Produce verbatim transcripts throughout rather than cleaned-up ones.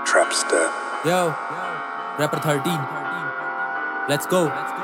Trapster. Yo, Rapper thirteen. Let's go.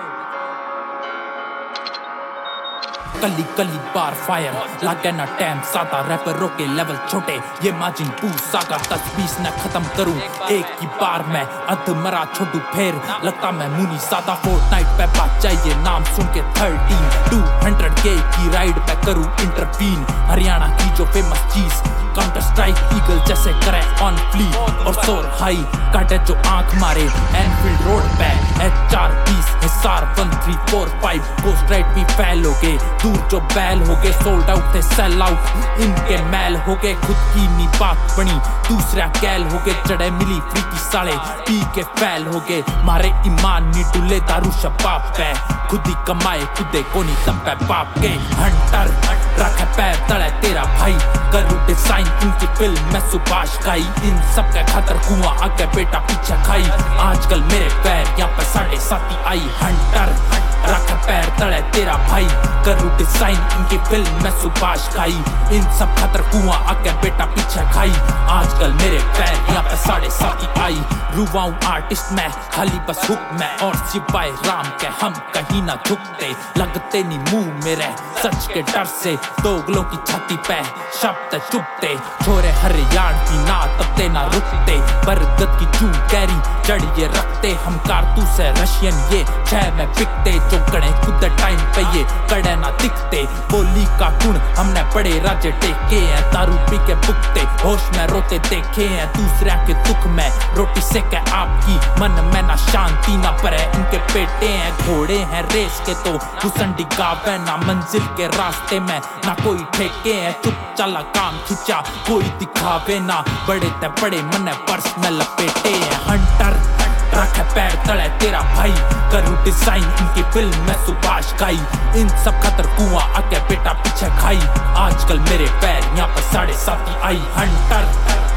कली कली बार fire लागे ना टाइम सादा रैपरों के लेवल छोटे ये मार्जिन पूसा का दस बीस न खत्म करूं एक की बार में अध मरा छोटू फेर लगता मैं मुनी सादा फोर्टनाइट पे बात चाहिए नाम सुन के थर्टीन टू हंड्रेड के की राइड पे करूं इंटरवीन हरियाणा की जो फेमस चीज काउंटर स्ट्राइक ईगल जैसे करे ऑन फ्ली और सोर हाई काटे जो आंख मारे एनफील्ड रोड पे एच आर बीस Hisar one three four five ghost right भी फैल हो गए दूर जो बैल हो गए सोल्ड आउट थे सेल आउट इनके मैल हो गए खुद की नी बात बनी दूसरा कैल हो गए चढ़े मिली फ्री की साले पी के फैल हो गए मारे ईमान नी डुले दारू शबाब पे खुद ही कमाए खुदे को नहीं तब पे बाप के हंटर रखे पैर तले तेरा भाई करूँ डिजाइन इनकी फिल्म में सुभाष खाई इन सब के खातर कुआं आगे बेटा पीछे खाई आजकल मेरे पैर यहाँ पे साढ़े साथी आई हंटर रख पैर तले तेरा भाई करूँ डिजाइन इनकी फिल्म में सुभाष खाई इन सब खातर कुआं आगे बेटा पीछे खाई आजकल मेरे पैर यहाँ पे साढ़े साथी आई रुवाऊं आर्टिस्ट में खाली बस हुक में और सिपाही राम के हम कहीं ना झुकते लगते नहीं मुंह मेरे सच के डर से दोगलों की छाती पे शब्द चुपते छोरे हरियाण की ना तबते ना रुकते बरगद की चू कैरी जड़िए रखते हम कारतूस है रशियन ये छह में बिकते जो कड़े खुद टाइम पे ये कड़े ना दिखते बोली का गुण हमने बड़े राजे टेके हैं दारू पी के बुकते होश में रोते देखे हैं दूसरे के दुख में रोटी से के आपकी मन में ना शांति ना परे इनके पेटे हैं घोड़े हैं रेस के तो घुसंडी गावे ना मंजिल के रास्ते में ना कोई ठेके हैं चुप चला काम खिंचा कोई दिखावे ना बड़े ते बड़े मन पर्स में लपेटे हैं हंटर रखे पैर तले तेरा भाई करूँ डिजाइन इनकी फिल्म में सुभाष खाई इन सब खतर कुआं आके बेटा पीछे खाई आजकल मेरे पैर यहाँ पर साढ़े साथी आई हंटर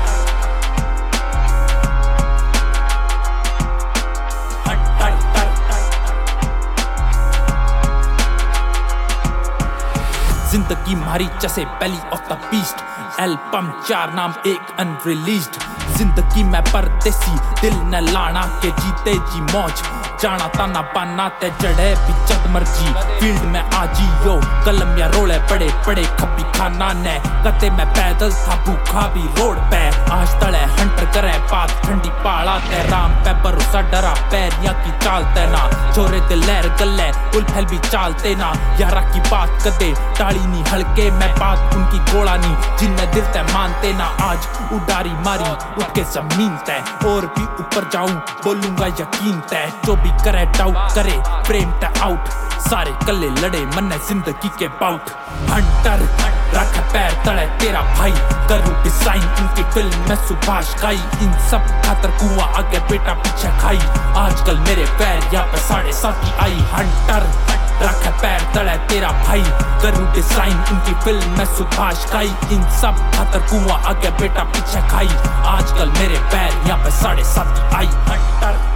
जिंदगी मारी जैसे belly of the beast album चार नाम एक अनरिलीज्ड जिंदगी में परदेसी दिल न लाना के जीते जी मौज जाना ताना पाना ते जड़े भी जद मर्जी फील्ड में आजी यो कलम या रोले पड़े पड़े खपी खाना ने कते में पैदल था भूखा भी रोड पे आज तले हंटर करे बात ठंडी पाला ते राम पे भरोसा डरा पैर या की चालते ना छोरे ते लहर गले उल फैल भी चालते ना यारा की बात कदे टाली नी हल्के में बात उनकी गोला नी जिनने दिल ते मानते ना आज उडारी मारी उठ के जमीन ते और भी ऊपर जाऊं बोलूंगा यकीन ते जो भी करे डाउट करे प्रेम टे आउट सारे कल्ले लड़े मन जिंदगी के बाउट हंटर रख पैर तले तेरा भाई करूँ डिजाइन इनकी फिल्म में सुभाष खाई इन सब खातर कुआं आगे बेटा पीछे खाई आजकल मेरे पैर यहाँ पे साढ़े साथी आई हंटर रख पैर तले तेरा भाई करूँ डिजाइन इनकी फिल्म में सुभाष खाई इन सब खातर कुआं आगे बेटा पीछे खाई आजकल मेरे पैर यहाँ पे साढ़े साथी आई हंटर